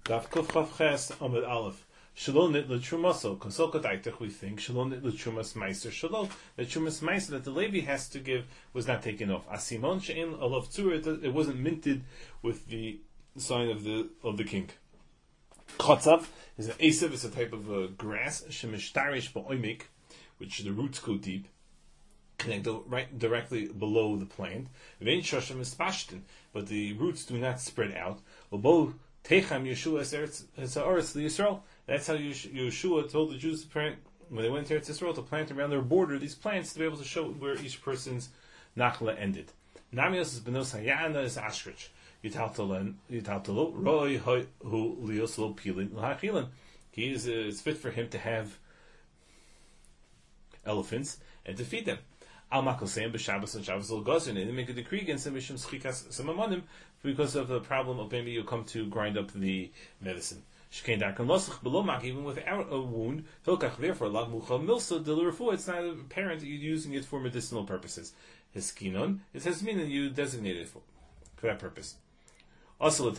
Daf Kuf Chav Ches Amud Aleph. Shalom nitla trumaso. Konsolka daitach, we think shalom nitla trumas meiser shalom. The trumas meiser that the Levi has to give was not taken off. Asimon she'en alav tzur. It wasn't minted with the sign of the king. Chotzav is an asav. It's a type of grass. Shemishtarish ba'oimik, which the roots go deep, connect right directly below the plant. Vein shoshim is pashtin, but the roots do not spread out. Obo techam Yeshua eretz Yisrael. That's how Yeshua told the Jews to plant, when they went to Eretz Yisrael, to plant around their border these plants to be able to show where each person's nachla ended. Namios is benos hayana is ashrich. Yitaltalo roi hu lios lo pilin l'hachilin. It's fit for him to have elephants and to feed them. Al makosem b'Shabbos and Shabbos al gazin, and they make a decree against him mishum schikas samamonim, because of the problem of maybe you come to grind up the medicine. Even without a wound, therefore, it's not apparent that you're using it for medicinal purposes. Hiskinon, it has meaning you designate it for that purpose. Also,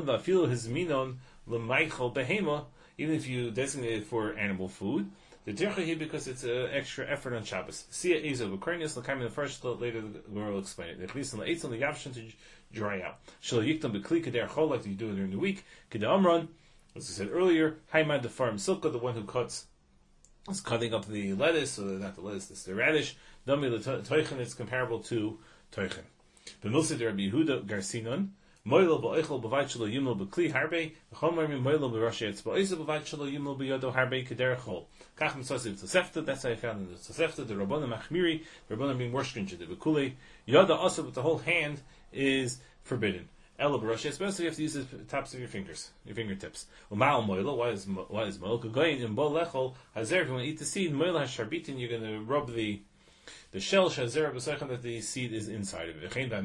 even if you designate it for animal food, the dircha because it's an extra effort on Shabbos. See it Ezo Bukarnius, the first later the Gemara will explain it. At least on the 8th on the Yavshan to dry out. Shal Yiktam Bekli Kader Chol, like you do it during the week. Keda Amran, as I said earlier, Haimad the farm Silka, the one who is cutting up the lettuce, or not the lettuce, it's the radish. Dami the Toichen is comparable to Toichen. The Milsa de Rabbi Yehuda Garcinon, Moilo ba'oichel b'vayt shelo yimel b'kli harbe, v'chomarmi moilo b'rashi etzba'oizel b'vayt shelo yimel b'yodo harbe keder chol. Kach mitzvah Tosefta, that's how I found in the Tosefta, the Rabbanim Machmiri, the Rabbanim being more stringent, the B'kulei, Yoda also with the whole hand is forbidden. Ela b'rashi etzba'oizel, you have to use the tops of your fingers, your fingertips. U'ma'al moilo, why is moilo? K'goyin in bo lechol, hazer, if you want to eat the seed, moilo has-sharbitin, you're going to rub the shell shazera b'seichon that the seed is inside of it. Later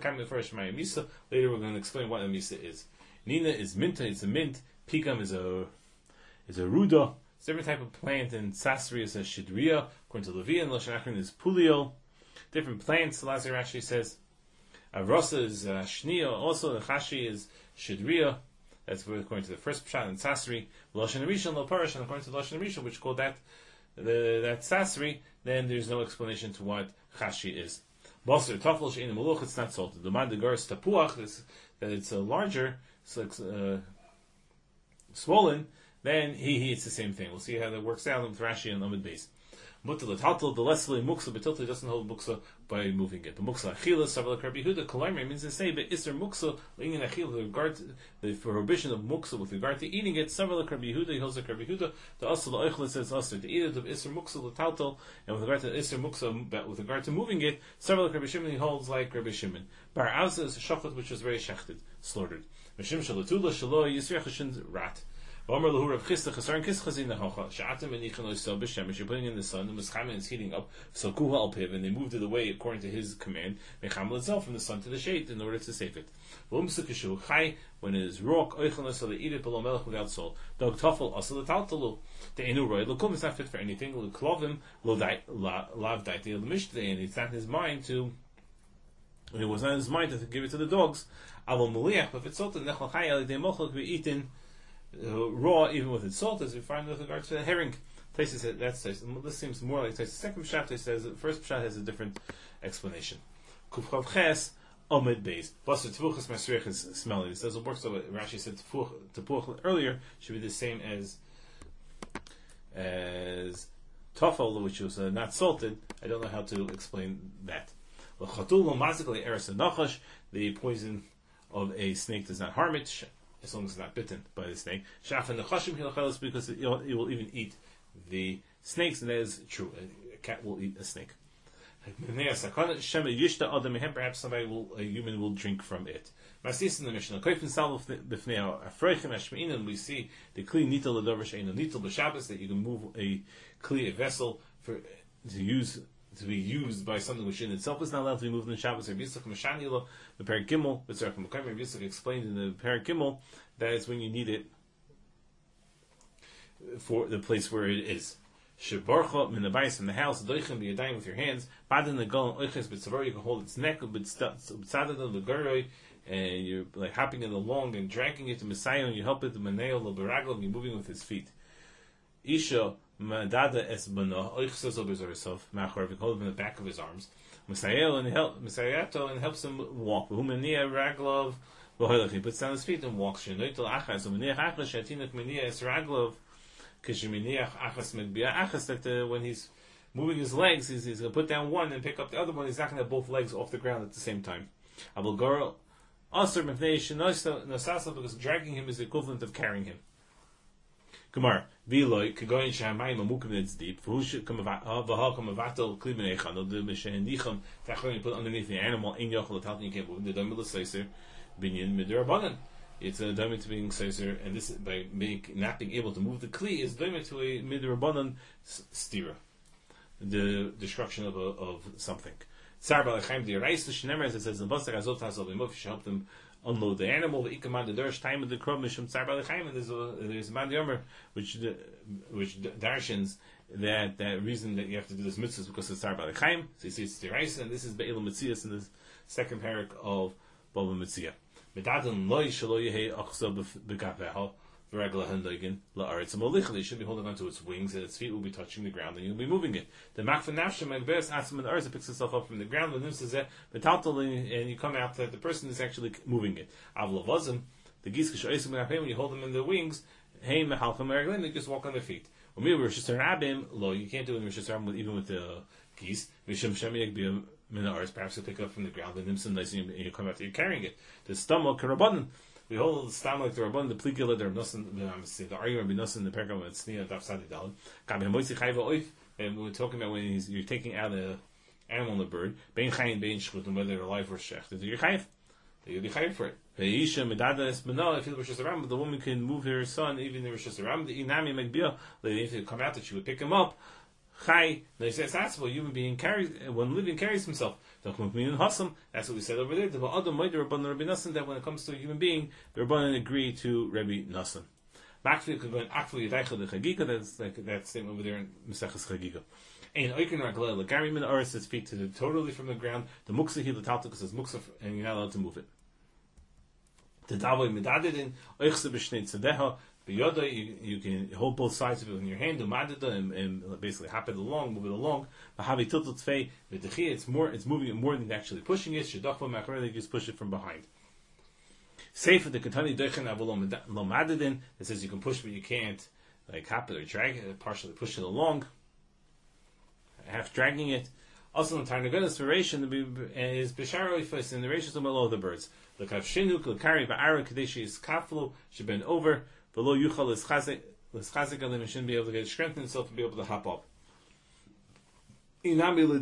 we're going to explain what a misa is. Nina is minta, it's a mint. Pikam is a ruda. It's a different type of plant. And sasri is a shidriya. According to Levi, and Lashon Achron is pulio. Different plants. Lazar actually says. Avrosa is shnia. Also the chashi is shidriya. That's according to the first pshat and sasri. Lashon Rishon lo parash, and according to Lashon Rishon, which called that sasri, then there's no explanation to what chashi is. Basar tafel she'in meluch, it's not salted. The man de gars tapuach, that it's larger, it's like swollen. Then he eats the same thing. We'll see how that works out with Rashi and Amud Beis. Mutal tatal the leslie muksa, but tilta doesn't hold muksa by moving it. The muksa achila savala Rabbi Yehuda kolamer means to say, but iser muksa lingin achila, with regard to the prohibition of muksa with regard to eating it. Savala Rabbi Yehuda, he holds like Rabbi Yehuda. The asal oichel says asar to eat it of iser muksa the tatal, and with regard to iser muksa, but with regard to moving it, savala Rabbi Shimon, he holds like Rabbi Shimon. Bar Avza is a shochet which was very shechted, slaughtered. Mishim shalatula shalo yisrechashin rat. You're putting in the sun, the Muschamin is heating up, so Kuha al Piv, and they moved it away according to his command, Mecham itself from the sun to the shade in order to save it. When it is raw, so they eat it below melech without salt. Dog tafel, also the taltalu. The enu roy, Lakum is not fit for anything, Klovim, lav daiti, and it's not in his mind to. It was not in his mind to give it to the dogs. Avol muliach, but if it's salted, nechal chayel, they mochel be eaten raw, even with its salt, as we find with regard to the herring. This seems more like the second pshat. Says the first pshat has a different explanation. Kufchav ches omid beis. Basar tefuchas masriach is smelly. It says it works. So Rashi said tefuch earlier should be the same as tafel, which was not salted. I don't know how to explain that. The poison of a snake does not harm it, as long as it's not bitten by the snake. Shaf and the chashim hilachelis, because it will even eat the snakes, and that is true. A cat will eat a snake. Perhaps a human will drink from it. In the Mishnah, we see the kli nitel l'dover she'eino nitel b'Shabbos, that you can move a kli, a vessel, to be used by something which in itself is not allowed to be moved in Shabbos. The Perek Gimel, Rabbi Yisrael explained in the Perek Gimel that it's when you need it for the place where it is. Shebarcha min abayis from the house, doichem b'yadayim with your hands, badan the gal oiches b'tzavar, you can hold its neck, b'tzadadan l'garoi, and you're like hopping it along and dragging it to Messiah, and you help it to Maneo Lobaraglo, and you're moving with his feet. Isha Madada Esbana Oichsazo Bezorisov, Machor, we hold him in the back of his arms. Messiah and helps him walk. Humania Raglov, he puts down his feet and walks. Shenoitel Achas, Umaniach Achas, Shatinak Mania Esraglov, Kishminiach Achas Medbia Achas, that when he's moving his legs, he's going to put down one and pick up the other one. He's not going to have both legs off the ground at the same time. Abulgoro Asr Mefnei Nosasa, because dragging him is the equivalent of carrying him. Kumar, Viloi, Kagoyin Shamayim, Amukim it's deep, Fuhush Vahakam Avatal, Kliben Echan, the Mishan Nicham, Tachon, you put underneath the animal, in Yochel, Talton, you can't move, the Domila Seiser, Binyan Midirabanan. It's a dominant to being Seiser, and this, by not being able to move the Kli, is dominant to a Midirabanan stira, the destruction of something. Tsar Balachim, the Reis, the Shnemer, as it says in the Basar, Azot Hazal, you should help them unload the animal. The Ikaman, the Dersh, time of the Krom, Mishum Tsar Balachim, and there's a Man Yomer, which darshans that reason that you have to do this mitzvah is because it's Tsar Balachim. So you see it's the Reis, and this is Be'elam Mitzias in the second parak of Baba Mitzia. Medadan loy shelo yehei achsa b'gapeho v'regla handogin la'aretz amolichel. You should be holding onto its wings, and its feet will be touching the ground, and you'll be moving it. The makfa nafshem agberes atzim and arz, it picks itself up from the ground. The nim says metaltal, and you come out that the person is actually moving it. Avlavazim, the geese kishoisim when you hold them in the wings, hey mehalchem reglim, they just walk on their feet. Umi rishus harabim lo, you can't do it in rishus harabim even with the geese. Mishum shemi yagbiyam. Perhaps you pick up from the ground the nimson nice and you come after you're carrying it. The stomach karabanan. We hold the stomach the rabban, the plikila, the rabnosan, the argument binosan, the pergam and sneer daf sadi dalin. Gabi hamoitzi chayva oif. And we're talking about when you're taking out an animal and a bird, bein chayin bein shchutim, whether they're alive or shech. You're chayiv. You'll be chayiv for it. Ve'isha medada es b'na. If you're rishas aram, the woman can move her son even in rishas aram. The inami megbia. They need to come out that she would pick him up. Chai, they say that's what human being carries when living carries himself. That's what we said over there. That when it comes to a human being, the Rabbanan agree to Rabbi Nassan. That's like that statement over there in Maseches Chagiga. And Oiken Raglel, Gary Min Aris, his feet totally from the ground. The Muksa he the Taltuk says Muksa, and you're not allowed to move it. The Davoy Medadidin, Oichse B'Shnei Tzedeha. You can hold both sides of it in your hand, and basically hop it along, move it along. It's moving it more than actually pushing it. They just push it from behind. Safe for the Katani Dechen Avolom it says you can push but you can't like hop it or drag it, partially push it along, half dragging it. Also in Tarnagonis variation is Bisharoifus in the ratios of below the birds. The Kavshinuk, the Kari Ba'ara Kadeshi is Kaflu, should bend over. Below Yuchal is Chazik, and shouldn't be able to get strengthened himself to be able to hop up. You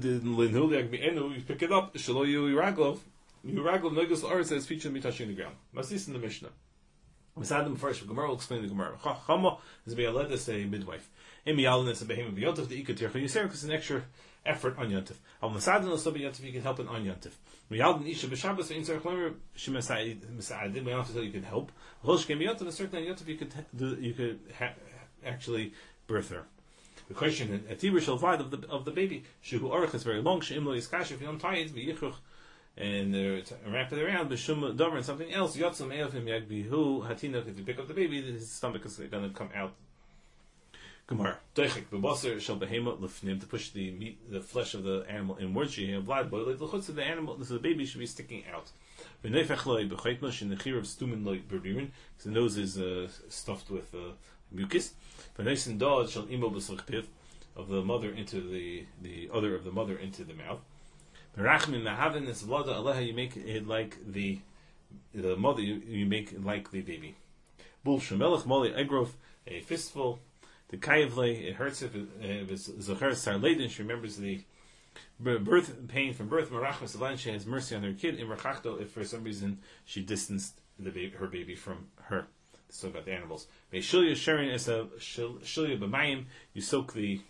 pick it up, Shalo Yuraglov Negus Or says feet shouldn't be touching the ground. Masis in the Mishnah. Masadim first, Gemara will explain the Gemara. Chama is be allowed to say midwife. Emiyalin is a behemoth of Yontif, the Ikatir Yisera, because it's an extra effort on Yontif. Al Masadin also be Yontif, you can help it on Yontif. Miyalin Isha B'Shabbos, in Sarach Lemer, Shemesadin, we also tell you can help. Rosh Kem Yontif, a certain Yontif, you could actually birth her. The question, a Tibur shall fight of the baby, Shuhu Orach is very long, She'im Lo Yiskash, if you don't tie it, V'yichuch, and wrap it around, B'Shum Dover, and something else, Yotzum Eofim Yagbihu, Hatinok, if you pick up the baby, his stomach is going to come out. Gemara. Doichik b'basar shall behema lefnim, to push the meat, the flesh of the animal inwards. She have blood, but the chutz of the animal, so the baby should be sticking out. V'neifach loy b'chaytnosh in the chir of stumin loy b'ririn, because the nose is stuffed with mucus. V'neisin dod shall imo b'slach piv, of the mother into the other of the mother into the mouth. V'rachmin mahavin is vlada aleha, you make it like the mother, you make it like the baby. Bul shemelech moli egrof, a fistful. The kayavle, it hurts if it's zocher sarledin. She remembers the birth pain from birth. Marachmas alan, she has mercy on her kid. In rachachto, if for some reason she distanced her baby from her. So about the animals. Meishilya sharing is a shilya b'mayim. You soak the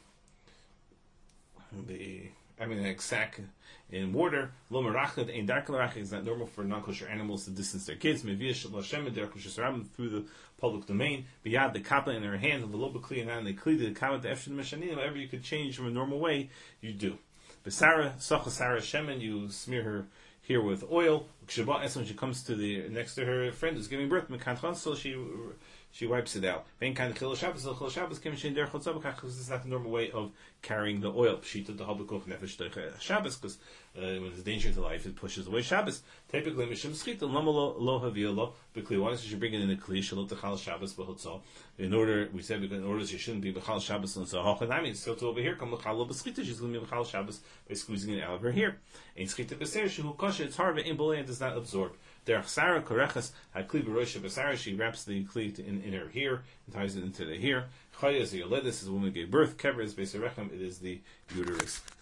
sack in water. Lo merachad ein dark is not normal for non-kosher animals to distance their kids. Mevia shel Hashem der kosher saram through the public domain. Biyad the kapla in her hand, the lo b'kli and the kli the kamat the efshin meshanim. Whatever you could change from a normal way, you do. Besara socha Sarah shemen, you smear her here with oil. when she comes to the next to her friend who's giving birth, so she wipes it out. Because it's not the normal way of carrying the oil. Shabbos, because when there's danger to life, it pushes away Shabbos. Typically, Mishum Schita, Lama lo Havilo, Bikli, why does she bring it in the Kli, Shalot Chal Shabbos, Behutzo? In order, we said, in order she shouldn't be Bechal Shabbos, and so Hochanami, so to over here, come Lachal Lo Beschita, she's going to be Bechal Shabbos by squeezing it out of her hair. And Schita Beser, Shehu Kosha, it's hard, but in Bolay, does not absorb. Derech Sarah Koreches, Hakli Barosha Basara, she wraps the Kli in her hair, and ties it into the hair. Chaya is the Yoledis, is a woman who gave birth. Kever is Beserechem, it is the uterus.